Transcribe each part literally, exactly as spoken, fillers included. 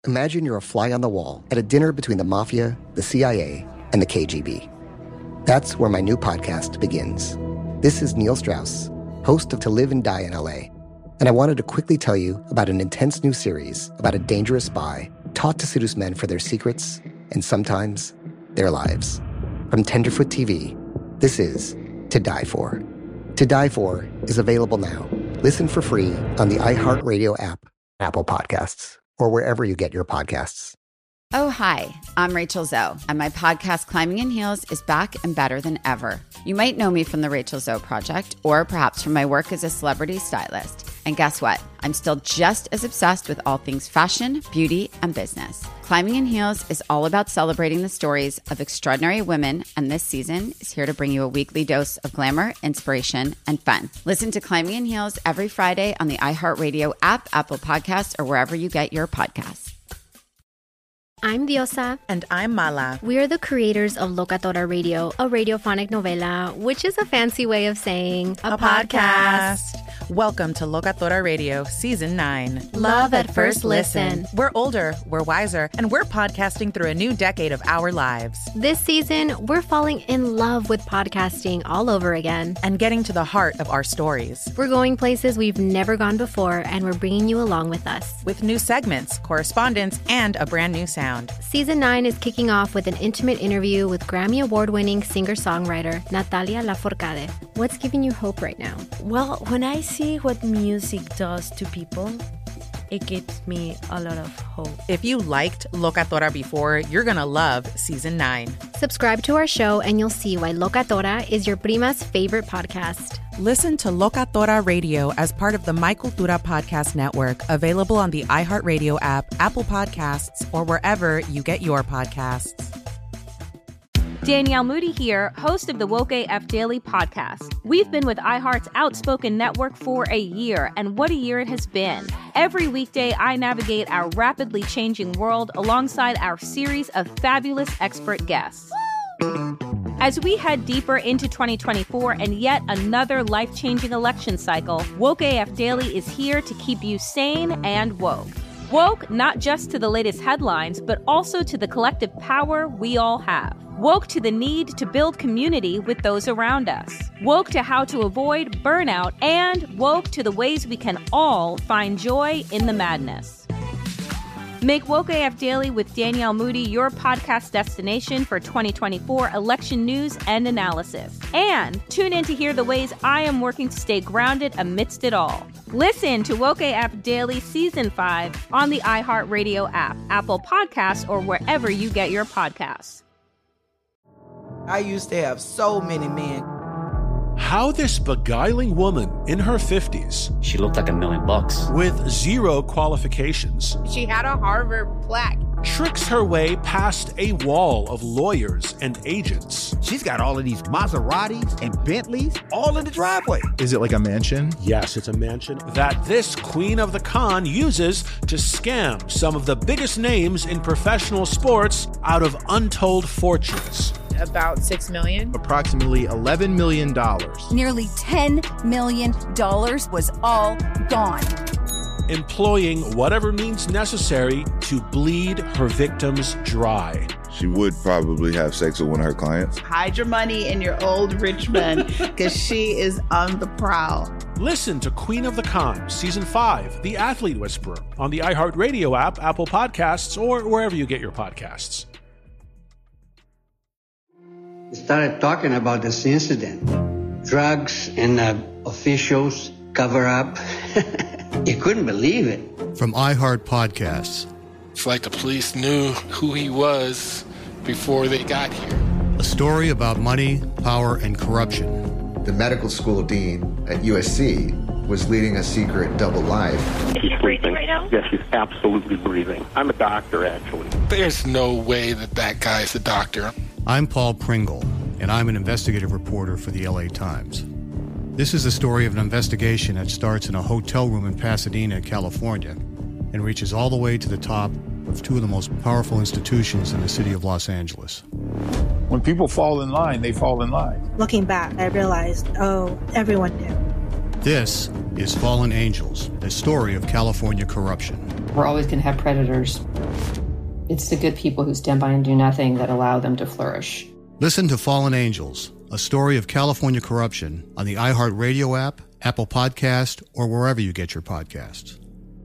Imagine you're a fly on the wall at a dinner between the mafia, the C I A, and the K G B. That's where my new podcast begins. This is Neil Strauss, host of To Live and Die in L A, and I wanted to quickly tell you about an intense new series about a dangerous spy taught to seduce men for their secrets and sometimes their lives. From Tenderfoot T V, this is To Die For. To Die For is available now. Listen for free on the iHeartRadio app, Apple Podcasts, or wherever you get your podcasts. Oh, hi, I'm Rachel Zoe, and my podcast, Climbing in Heels, is back and better than ever. You might know me from the Rachel Zoe Project, or perhaps from my work as a celebrity stylist. And guess what? I'm still just as obsessed with all things fashion, beauty, and business. Climbing in Heels is all about celebrating the stories of extraordinary women, and this season is here to bring you a weekly dose of glamour, inspiration, and fun. Listen to Climbing in Heels every Friday on the iHeartRadio app, Apple Podcasts, or wherever you get your podcasts. I'm Diosa. And I'm Mala. We are the creators of Locatora Radio, a radiophonic novela, which is a fancy way of saying a, a podcast. podcast. Welcome to Locatora Radio, Season nine. Love at first listen. We're older, we're wiser, and we're podcasting through a new decade of our lives. This season, we're falling in love with podcasting all over again. And getting to the heart of our stories. We're going places we've never gone before, and we're bringing you along with us. With new segments, correspondence, and a brand new sound. Season nine is kicking off with an intimate interview with Grammy Award-winning singer-songwriter Natalia Lafourcade. What's giving you hope right now? Well, when I see what music does to people, it gives me a lot of hope. If you liked Locatora before, you're going to love Season nine. Subscribe to our show and you'll see why Locatora is your prima's favorite podcast. Listen to Locatora Radio as part of the My Cultura Podcast Network, available on the iHeartRadio app, Apple Podcasts, or wherever you get your podcasts. Danielle Moody here, host of the Woke A F Daily podcast. We've been with iHeart's Outspoken Network for a year, and what a year it has been. Every weekday, I navigate our rapidly changing world alongside our series of fabulous expert guests. As we head deeper into twenty twenty-four and yet another life-changing election cycle, Woke A F Daily is here to keep you sane and woke. Woke not just to the latest headlines, but also to the collective power we all have. Woke to the need to build community with those around us. Woke to how to avoid burnout, and woke to the ways we can all find joy in the madness. Make Woke A F Daily with Danielle Moody your podcast destination for twenty twenty-four election news and analysis. And tune in to hear the ways I am working to stay grounded amidst it all. Listen to Woke A F Daily Season five on the iHeartRadio app, Apple Podcasts, or wherever you get your podcasts. I used to have so many men. How this beguiling woman in her fifties, she looked like a million bucks, with zero qualifications, she had a Harvard plaque, tricks her way past a wall of lawyers and agents. She's got all of these Maseratis and Bentleys all in the driveway. Is it like a mansion? Yes, it's a mansion that this queen of the con uses to scam some of the biggest names in professional sports out of untold fortunes. About six million dollars. Approximately eleven million dollars. Nearly ten million dollars was all gone. Employing whatever means necessary to bleed her victims dry. She would probably have sex with one of her clients. Hide your money in your old rich man, because she is on the prowl. Listen to Queen of the Con, Season five, The Athlete Whisperer, on the iHeartRadio app, Apple Podcasts, or wherever you get your podcasts. Started talking about this incident. Drugs and uh, officials cover up. You couldn't believe it. From iHeart Podcasts. It's like the police knew who he was before they got here. A story about money, power, and corruption. The medical school dean at U S C was leading a secret double life. Is she breathing right now? Yes, she's absolutely breathing. I'm a doctor, actually. There's no way that that guy's a doctor. I'm Paul Pringle, and I'm an investigative reporter for the L A Times. This is the story of an investigation that starts in a hotel room in Pasadena, California, and reaches all the way to the top of two of the most powerful institutions in the city of Los Angeles. When people fall in line, they fall in line. Looking back, I realized, oh, everyone knew. This is Fallen Angels, a story of California corruption. We're always going to have predators. It's the good people who stand by and do nothing that allow them to flourish. Listen to Fallen Angels, a story of California corruption on the iHeartRadio app, Apple Podcast, or wherever you get your podcasts.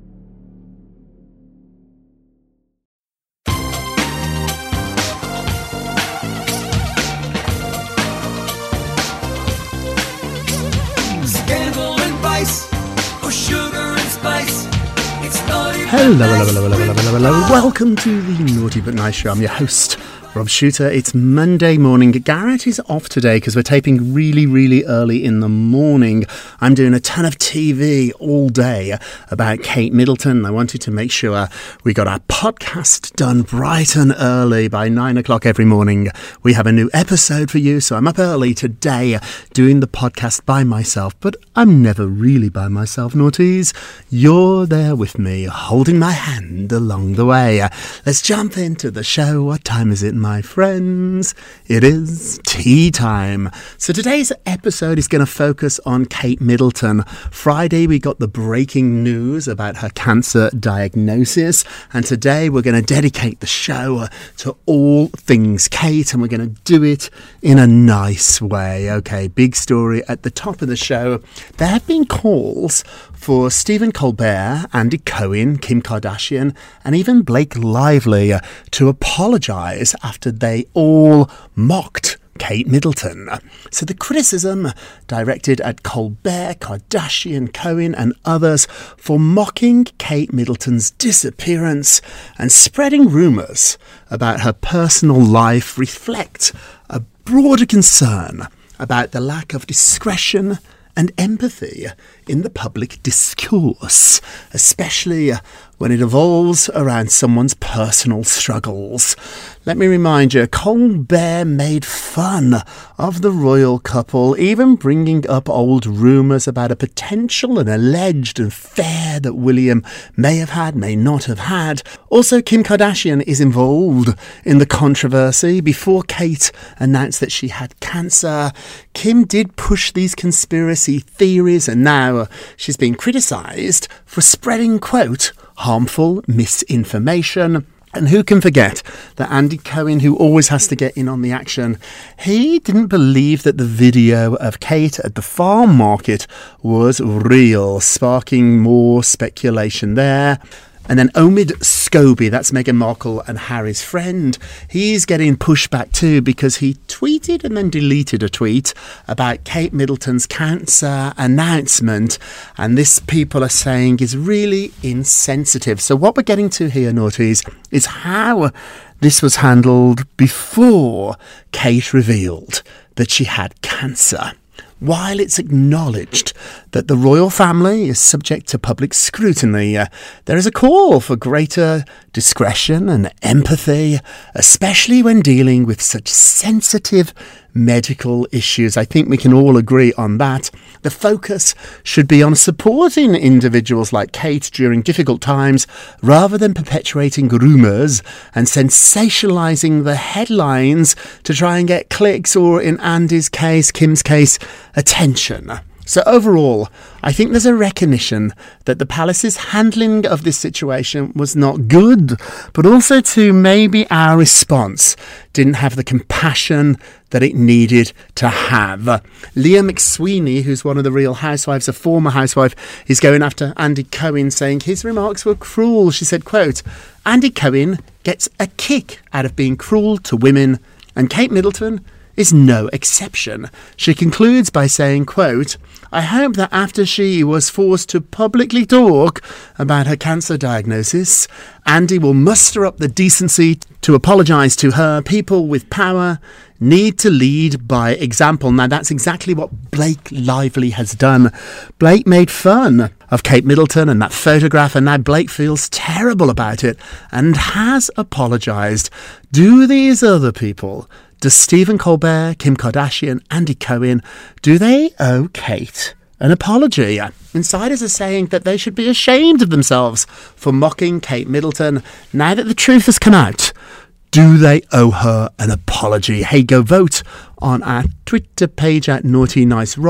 Scandal and vice, or sugar and spice. It's naughty Hello, hello, hello, hello, hello, hello, hello. Welcome to the Naughty But Nice Show. I'm your host, Rob Shooter. It's Monday morning. Garrett is off today because we're taping really, really early in the morning. I'm doing a ton of T V all day about Kate Middleton. I wanted to make sure we got our podcast done bright and early. By nine o'clock every morning, we have a new episode for you. So I'm up early today doing the podcast by myself. But I'm never really by myself, naughties. You're there with me, holding my hand along the way. Let's jump into the show. What time is it, my friends? It is tea time. So today's episode is going to focus on Kate Middleton. Friday we got the breaking news about her cancer diagnosis, and today we're going to dedicate the show to all things Kate, and we're going to do it in a nice way. Okay, big story at the top of the show. There have been calls for Stephen Colbert, Andy Cohen, Kim Kardashian, and even Blake Lively to apologise after they all mocked Kate Middleton. So the criticism directed at Colbert, Kardashian, Cohen and others for mocking Kate Middleton's disappearance and spreading rumours about her personal life reflect a broader concern about the lack of discretion and empathy in the public discourse, especially when it evolves around someone's personal struggles. Let me remind you, Colbert made fun of the royal couple, even bringing up old rumours about a potential and alleged affair that William may have had, may not have had. Also, Kim Kardashian is involved in the controversy. Before Kate announced that she had cancer, Kim did push these conspiracy theories, and now she's being criticised for spreading, quote, harmful misinformation. And who can forget that Andy Cohen, who always has to get in on the action, he didn't believe that the video of Kate at the farm market was real, sparking more speculation there. And then Omid Scobie, that's Meghan Markle and Harry's friend, he's getting pushback too because he tweeted and then deleted a tweet about Kate Middleton's cancer announcement. And this, people are saying, is really insensitive. So what we're getting to here, naughties, is how this was handled before Kate revealed that she had cancer. While it's acknowledged that the royal family is subject to public scrutiny, uh, there is a call for greater discretion and empathy, especially when dealing with such sensitive medical issues. I think we can all agree on that. The focus should be on supporting individuals like Kate during difficult times, rather than perpetuating rumours and sensationalising the headlines to try and get clicks, or in Andy's case, Kim's case, attention. So overall, I think there's a recognition that the palace's handling of this situation was not good, but also too maybe our response didn't have the compassion that it needed to have. Leah McSweeney, who's one of the Real Housewives, a former housewife, is going after Andy Cohen, saying his remarks were cruel. She said, quote, Andy Cohen gets a kick out of being cruel to women, and Kate Middleton is no exception. She concludes by saying, quote, I hope that after she was forced to publicly talk about her cancer diagnosis, Andy will muster up the decency to apologise to her. People with power need to lead by example. Now, that's exactly what Blake Lively has done. Blake made fun of Kate Middleton and that photograph, and now Blake feels terrible about it and has apologised. Do these other people, does Stephen Colbert, Kim Kardashian, Andy Cohen, do they owe Kate an apology? Insiders are saying that they should be ashamed of themselves for mocking Kate Middleton. Now that the truth has come out, do they owe her an apology? Hey, go vote on our Twitter page at Naughty Nice Rob.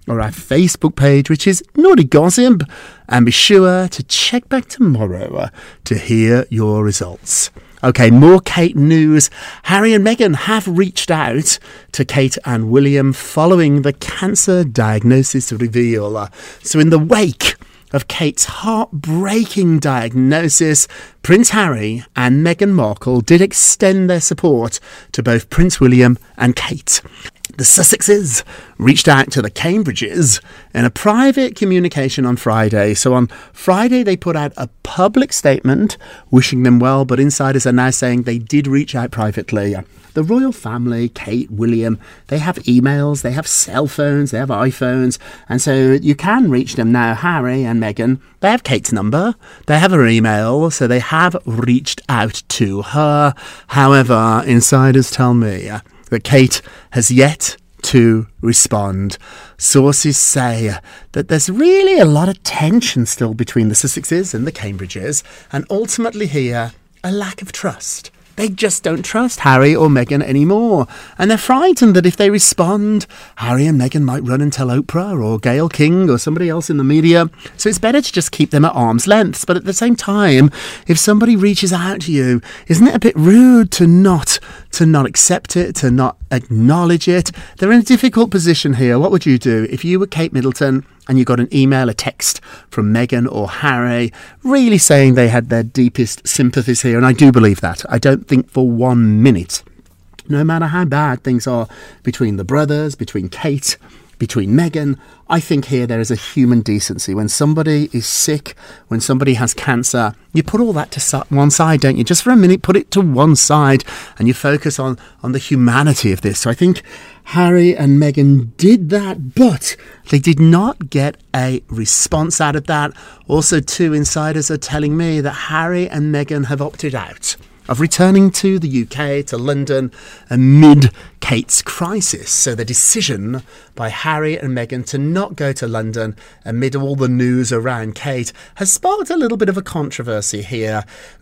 or our Facebook page, which is Naughty Gossip. And be sure to check back tomorrow to hear your results. Okay, more Kate news. Harry and Meghan have reached out to Kate and William following the cancer diagnosis reveal. So in the wake of Kate's heartbreaking diagnosis, Prince Harry and Meghan Markle did extend their support to both Prince William and Kate. The Sussexes reached out to the Cambridges in a private communication on Friday. So on Friday, they put out a public statement wishing them well, but insiders are now saying they did reach out privately. The royal family, Kate, William, they have emails, they have cell phones, they have iPhones, and so you can reach them now. Harry and Meghan, they have Kate's number, they have her email, so they have reached out to her. However, insiders tell me that Kate has yet to respond. Sources say that there's really a lot of tension still between the Sussexes and the Cambridges, and ultimately here, a lack of trust. They just don't trust Harry or Meghan anymore. And they're frightened that if they respond, Harry and Meghan might run and tell Oprah or Gayle King or somebody else in the media. So it's better to just keep them at arm's length. But at the same time, if somebody reaches out to you, isn't it a bit rude to not to not accept it, to not acknowledge it? They're in a difficult position here. What would you do if you were Kate Middleton and you got an email, a text from Meghan or Harry, really saying they had their deepest sympathies here? And I do believe that. I don't think for one minute, no matter how bad things are between the brothers, between Kate, between Meghan, I think here there is a human decency. When somebody is sick, when somebody has cancer, you put all that to one side, don't you? Just for a minute, put it to one side and you focus on, on the humanity of this. So I think Harry and Meghan did that, but they did not get a response out of that. Also, two insiders are telling me that Harry and Meghan have opted out of returning to the U K, to London, amid Kate's crisis. So the decision by Harry and Meghan to not go to London amid all the news around Kate has sparked a little bit of a controversy here,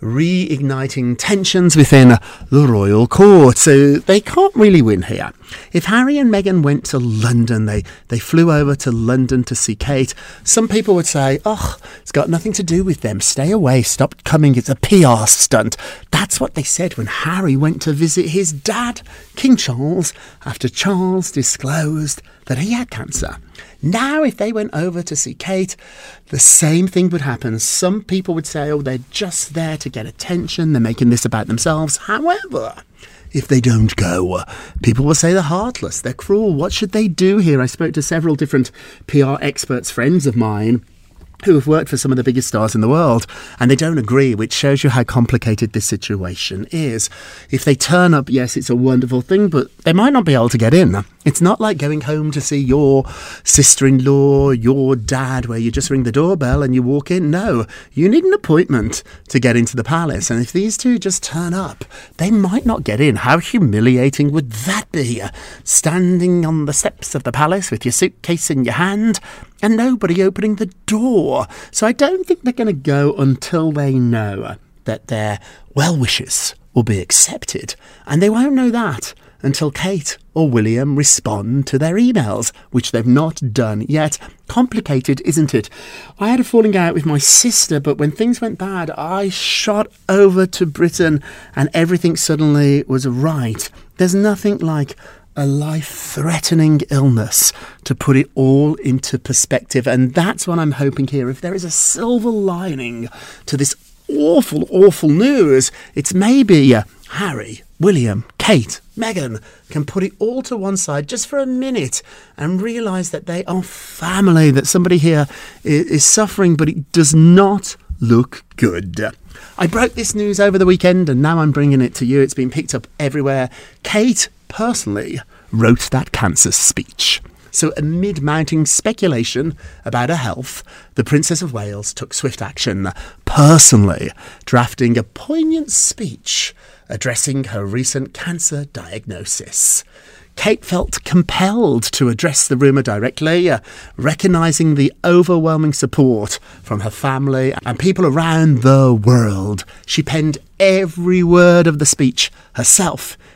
reigniting tensions within the royal court. So they can't really win here. If Harry and Meghan went to London, they, they flew over to London to see Kate, some people would say, oh, it's got nothing to do with them. Stay away. Stop coming. It's a P R stunt. That's what they said when Harry went to visit his dad, King Charles, after Charles disclosed that he had cancer. Now, if they went over to see Kate, the same thing would happen. Some people would say, oh, they're just there to get attention. They're making this about themselves. However, if they don't go, people will say they're heartless, they're cruel. What should they do here? I spoke to several different P R experts, friends of mine, who have worked for some of the biggest stars in the world, and they don't agree, which shows you how complicated this situation is. If they turn up, yes, it's a wonderful thing, but they might not be able to get in. It's not like going home to see your sister-in-law, your dad, where you just ring the doorbell and you walk in. No, you need an appointment to get into the palace. And if these two just turn up, they might not get in. How humiliating would that be? Standing on the steps of the palace with your suitcase in your hand and nobody opening the door. So I don't think they're going to go until they know that their well-wishes will be accepted. And they won't know that until Kate or William respond to their emails, which they've not done yet. Complicated, isn't it? I had a falling out with my sister, but when things went bad, I shot over to Britain and everything suddenly was right. There's nothing like a life-threatening illness to put it all into perspective, and that's what I'm hoping here. If there is a silver lining to this awful, awful news, it's maybe uh, Harry, William, Kate, Meghan can put it all to one side just for a minute and realise that they are family, that somebody here is, is suffering, but it does not look good. I broke this news over the weekend and now I'm bringing it to you. It's been picked up everywhere. Kate personally wrote that cancer speech. So amid mounting speculation about her health, the Princess of Wales took swift action, personally drafting a poignant speech addressing her recent cancer diagnosis. Kate felt compelled to address the rumour directly, uh, recognising the overwhelming support from her family and people around the world. She penned every word of the speech herself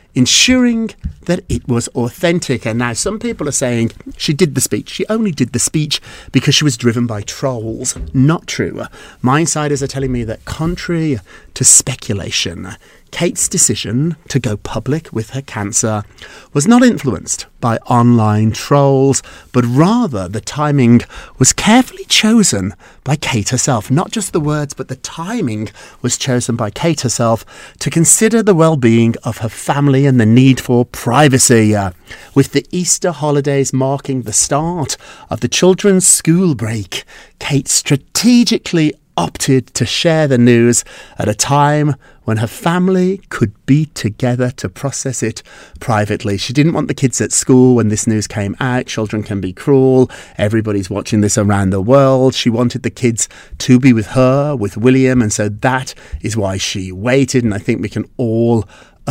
ensuring that it was authentic. And now some people are saying she did the speech. She only did the speech because she was driven by trolls. Not true. My insiders are telling me that contrary to speculation, Kate's decision to go public with her cancer was not influenced by online trolls, but rather the timing was carefully chosen by Kate herself. Not just the words, but the timing was chosen by Kate herself to consider the well-being of her family and the need for privacy. Uh, with the Easter holidays marking the start of the children's school break, Kate strategically opted to share the news at a time when her family could be together to process it privately. She didn't want the kids at school when this news came out. Children can be cruel. Everybody's watching this around the world. She wanted the kids to be with her, with William, and so that is why she waited, and I think we can all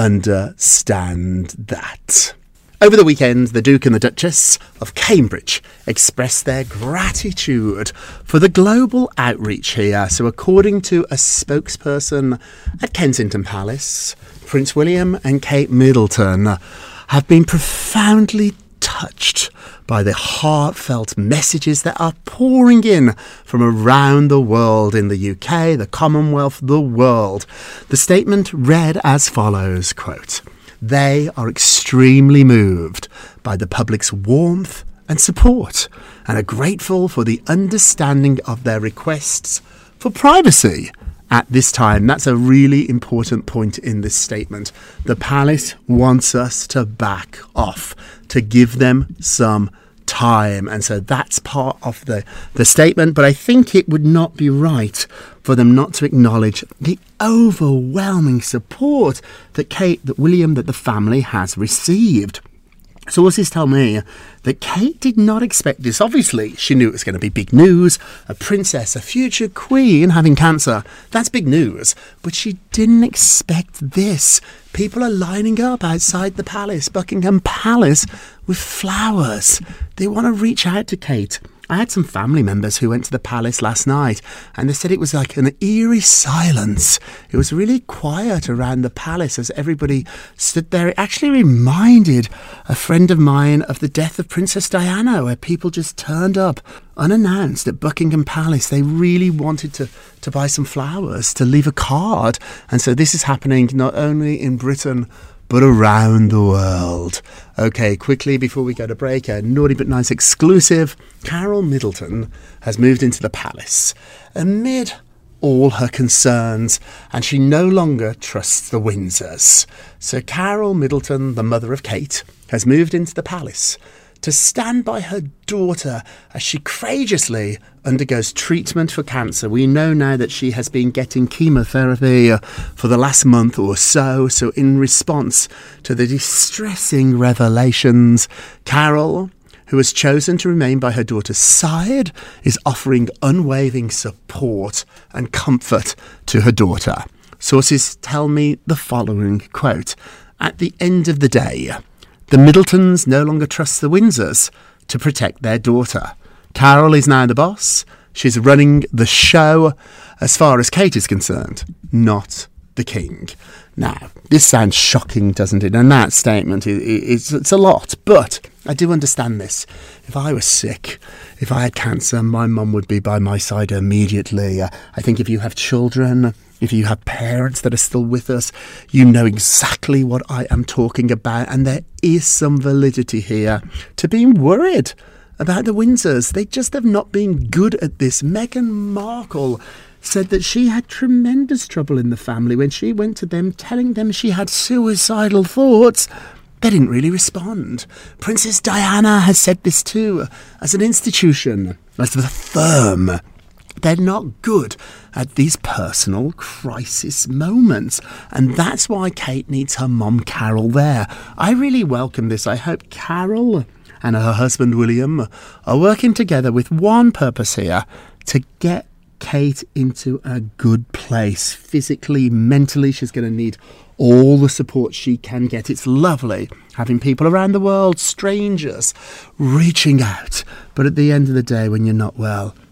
understand that. Over the weekend, the Duke and the Duchess of Cambridge expressed their gratitude for the global outreach here. So according to a spokesperson at Kensington Palace, Prince William and Kate Middleton have been profoundly touched by the heartfelt messages that are pouring in from around the world, in the U K, the Commonwealth, the world. The statement read as follows, quote, "They are extremely moved by the public's warmth and support and are grateful for the understanding of their requests for privacy at this time." That's a really important point in this statement. The palace wants us to back off, to give them some time. And so that's part of the, the statement. But I think it would not be right for them not to acknowledge the overwhelming support that Kate, that William, that the family has received. Sources tell me that Kate did not expect this. Obviously, she knew it was going to be big news. A princess, a future queen having cancer. That's big news. But she didn't expect this. People are lining up outside the palace, Buckingham Palace, with flowers. They want to reach out to Kate. I had some family members who went to the palace last night and they said it was like an eerie silence. It was really quiet around the palace as everybody stood there. It actually reminded a friend of mine of the death of Princess Diana, where people just turned up unannounced at Buckingham Palace. They really wanted to, to buy some flowers, to leave a card. And so this is happening not only in Britain, but around the world. Okay, quickly before we go to break, a Naughty But Nice exclusive. Carol Middleton has moved into the palace amid all her concerns, and she no longer trusts the Windsors. So Carol Middleton, the mother of Kate, has moved into the palace to stand by her daughter as she courageously undergoes treatment for cancer. We know now that she has been getting chemotherapy for the last month or so. So in response to the distressing revelations, Carol, who has chosen to remain by her daughter's side, is offering unwavering support and comfort to her daughter. Sources tell me the following, quote, "At the end of the day, the Middletons no longer trust the Windsors to protect their daughter. Carol is now the boss. She's running the show as far as Kate is concerned, not the king." Now, this sounds shocking, doesn't it? And that statement, is, it's a lot, but I do understand this. If I was sick, if I had cancer, my mum would be by my side immediately. Uh, I think if you have children, if you have parents that are still with us, you know exactly what I am talking about. And there is some validity here to being worried about the Windsors. They just have not been good at this. Meghan Markle said that she had tremendous trouble in the family when she went to them telling them she had suicidal thoughts. They didn't really respond. Princess Diana has said this too. As an institution, as a firm, they're not good at these personal crisis moments. And that's why Kate needs her mum Carol there. I really welcome this. I hope Carol and her husband William are working together with one purpose here: to get Kate into a good place. Physically, mentally, she's going to need all the support she can get. It's lovely having people around the world, strangers, reaching out. But at the end of the day, when you're not well,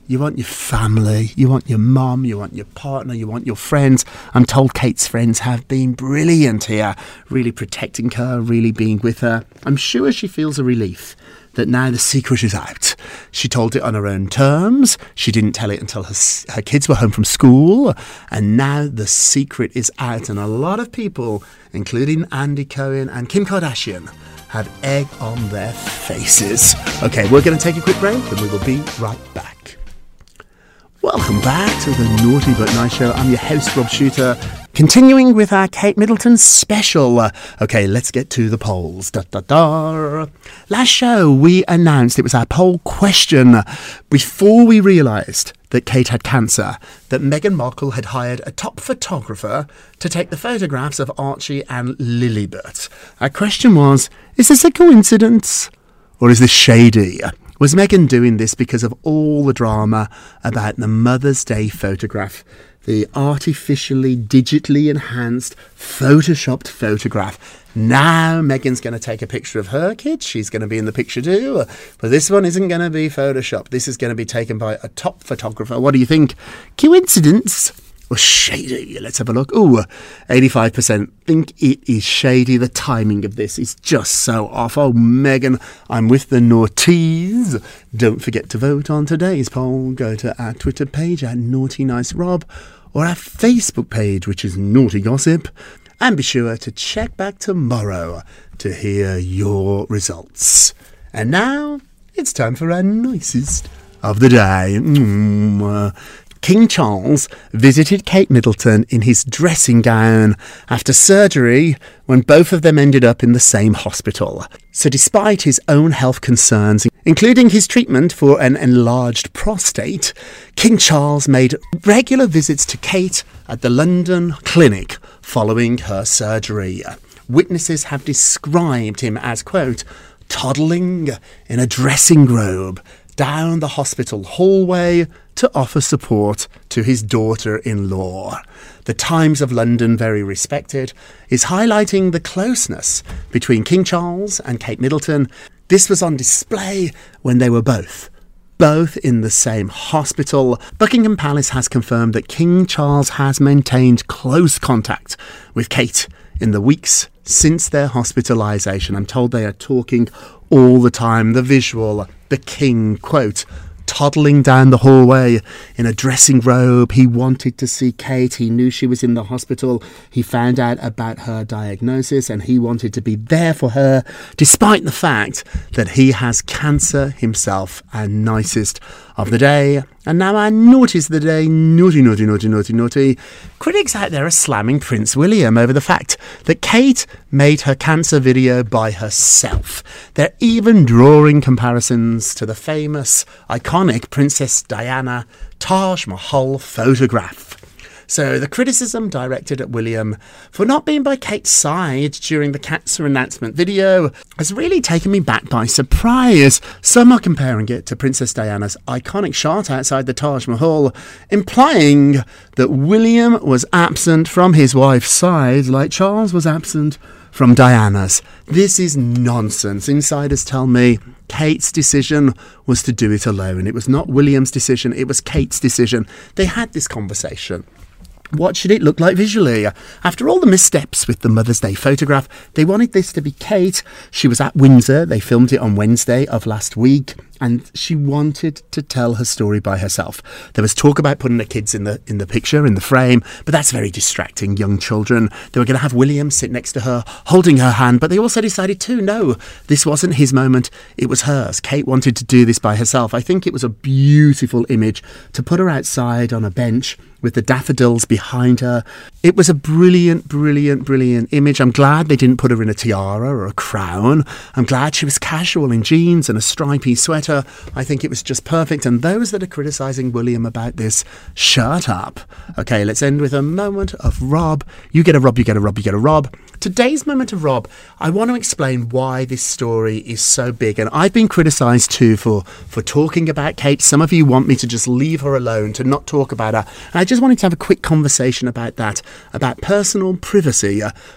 You want your family, you want your mum, you want your partner, you want your friends. I'm told Kate's friends have been brilliant here, really protecting her, really being with her. I'm sure she feels a relief that now the secret is out. She told it on her own terms. She didn't tell it until her, her kids were home from school. And now the secret is out. And a lot of people, including Andy Cohen and Kim Kardashian, have egg on their faces. Okay, we're going to take a quick break and we will be right back. Welcome back to the Naughty But Nice Show. I'm your host, Rob Shooter. Continuing with our Kate Middleton special. Uh, okay, let's get to the polls. Da, da, da. Last show, we announced it was our poll question before we realised that Kate had cancer, that Meghan Markle had hired a top photographer to take the photographs of Archie and Lilibet. Our question was, is this a coincidence or is this shady? Was Meghan doing this because of all the drama about the Mother's Day photograph, the artificially, digitally enhanced, photoshopped photograph? Now Meghan's going to take a picture of her kids. She's going to be in the picture too. But this one isn't going to be photoshopped. This is going to be taken by a top photographer. What do you think? Coincidence? Or shady? Let's have a look. Ooh, eighty-five percent think it is shady. The timing of this is just so off. Oh, Meghan, I'm with the naughties. Don't forget to vote on today's poll. Go to our Twitter page at Naughty Nice Rob or our Facebook page, which is Naughty Gossip. And be sure to check back tomorrow to hear your results. And now it's time for our nicest of the day. Mm, uh, King Charles visited Kate Middleton in his dressing gown after surgery when both of them ended up in the same hospital. So despite his own health concerns, including his treatment for an enlarged prostate, King Charles made regular visits to Kate at the London clinic following her surgery. Witnesses have described him as, quote, toddling in a dressing robe down the hospital hallway to offer support to his daughter-in-law. The Times of London, very respected, is highlighting the closeness between King Charles and Kate Middleton. This was on display when they were both, both in the same hospital. Buckingham Palace has confirmed that King Charles has maintained close contact with Kate in the weeks since their hospitalisation. I'm told they are talking all the time. The visual, the King, quote, toddling down the hallway in a dressing robe. He wanted to see Kate. He knew she was in the hospital. He found out about her diagnosis and he wanted to be there for her, despite the fact that he has cancer himself. And nicest of the day. And now our naughties of the day. Naughty, naughty, naughty, naughty, naughty. Critics out there are slamming Prince William over the fact that Kate made her cancer video by herself. They're even drawing comparisons to the famous, iconic Princess Diana Taj Mahal photograph. So the criticism directed at William for not being by Kate's side during the cancer announcement video has really taken me back by surprise. Some are comparing it to Princess Diana's iconic shot outside the Taj Mahal, implying that William was absent from his wife's side like Charles was absent from Diana's. This is nonsense. Insiders tell me Kate's decision was to do it alone. It was not William's decision, it was Kate's decision. They had this conversation. What should it look like visually? After all the missteps with the Mother's Day photograph, they wanted this to be Kate. She was at Windsor. They filmed it on Wednesday of last week. And she wanted to tell her story by herself. There was talk about putting the kids in the in the picture, in the frame, but that's very distracting, young children. They were going to have William sit next to her, holding her hand, but they also decided too, no, this wasn't his moment, it was hers. Kate wanted to do this by herself. I think it was a beautiful image to put her outside on a bench with the daffodils behind her. It was a brilliant, brilliant, brilliant image. I'm glad they didn't put her in a tiara or a crown. I'm glad she was casual in jeans and a stripy sweater. I think it was just perfect. And those that are criticising William about this, shut up. Okay, let's end with a moment of Rob. You get a Rob, you get a Rob, you get a Rob. Today's moment of Rob, I want to explain why this story is so big. And I've been criticised too for, for talking about Kate. Some of you want me to just leave her alone, to not talk about her. And I just wanted to have a quick conversation about that, about personal privacy.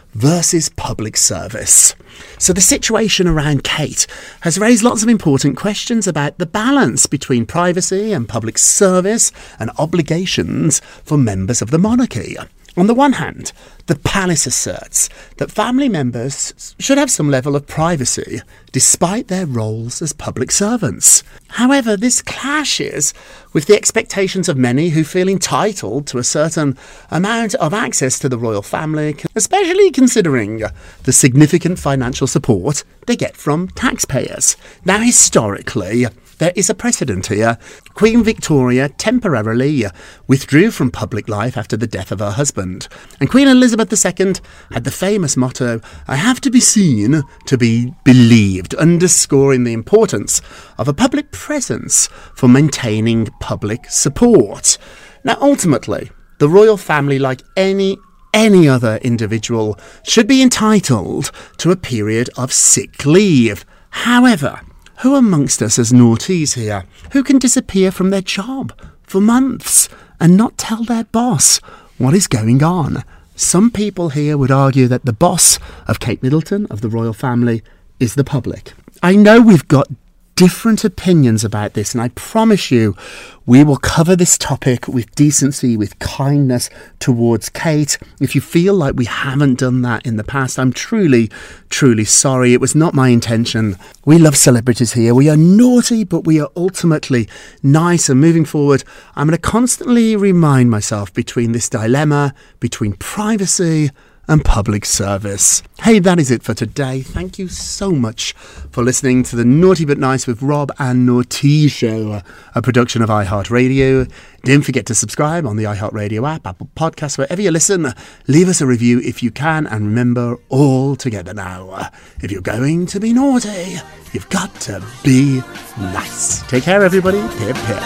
versus public service. So the situation around Kate has raised lots of important questions about the balance between privacy and public service and obligations for members of the monarchy. On the one hand, the palace asserts that family members should have some level of privacy despite their roles as public servants. However, this clashes with the expectations of many who feel entitled to a certain amount of access to the royal family, especially considering the significant financial support they get from taxpayers. Now, historically, there is a precedent here. Queen Victoria temporarily withdrew from public life after the death of her husband. And Queen Elizabeth the Second had the famous motto, "I have to be seen to be believed," underscoring the importance of a public presence for maintaining public support. Now, ultimately, the royal family, like any any other individual, should be entitled to a period of sick leave. However, who amongst us is naughties here who can disappear from their job for months and not tell their boss what is going on? Some people here would argue that the boss of Kate Middleton, of the royal family, is the public. I know we've got different opinions about this, and I promise you we will cover this topic with decency, with kindness towards Kate. If you feel like we haven't done that in the past, I'm truly, truly sorry. It was not my intention. We love celebrities here. We are naughty, but we are ultimately nice. And moving forward, I'm going to constantly remind myself between this dilemma, between privacy and public service. Hey, that is it for today. Thank you so much for listening to the Naughty But Nice with Rob and Naughty Show, a production of iHeartRadio. Don't forget to subscribe on the iHeartRadio app, Apple Podcasts, wherever you listen. Leave us a review if you can, and remember, all together now, if you're going to be naughty, you've got to be nice. Take care, everybody. Pip, pip.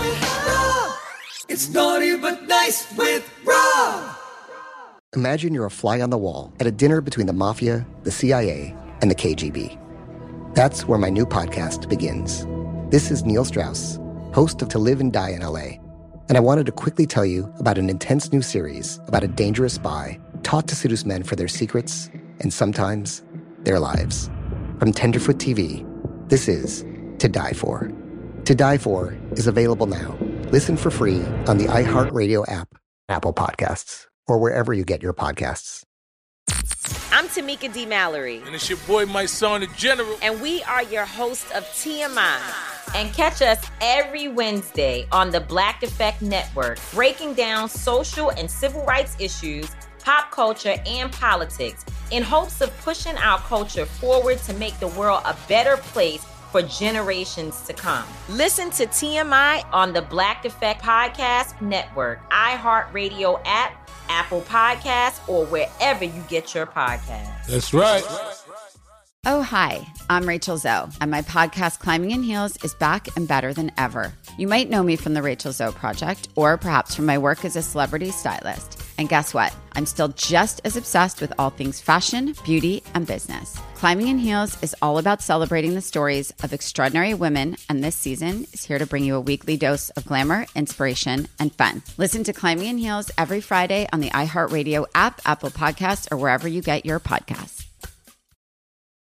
It's Naughty But Nice with Rob. Imagine you're a fly on the wall at a dinner between the Mafia, the C I A, and the K G B. That's where my new podcast begins. This is Neil Strauss, host of To Live and Die in L A, and I wanted to quickly tell you about an intense new series about a dangerous spy taught to seduce men for their secrets and sometimes their lives. From Tenderfoot T V, this is To Die For. To Die For is available now. Listen for free on the iHeartRadio app, Apple Podcasts, or wherever you get your podcasts. I'm Tamika D. Mallory. And it's your boy, my son, the General. And we are your hosts of T M I. And catch us every Wednesday on the Black Effect Network, breaking down social and civil rights issues, pop culture, and politics in hopes of pushing our culture forward to make the world a better place for generations to come. Listen to T M I on the Black Effect Podcast Network, iHeartRadio app, Apple Podcasts, or wherever you get your podcasts. That's right. Oh, hi, I'm Rachel Zoe, and my podcast, Climbing in Heels, is back and better than ever. You might know me from the Rachel Zoe Project, or perhaps from my work as a celebrity stylist. And guess what? I'm still just as obsessed with all things fashion, beauty, and business. Climbing in Heels is all about celebrating the stories of extraordinary women, and this season is here to bring you a weekly dose of glamour, inspiration, and fun. Listen to Climbing in Heels every Friday on the iHeartRadio app, Apple Podcasts, or wherever you get your podcasts.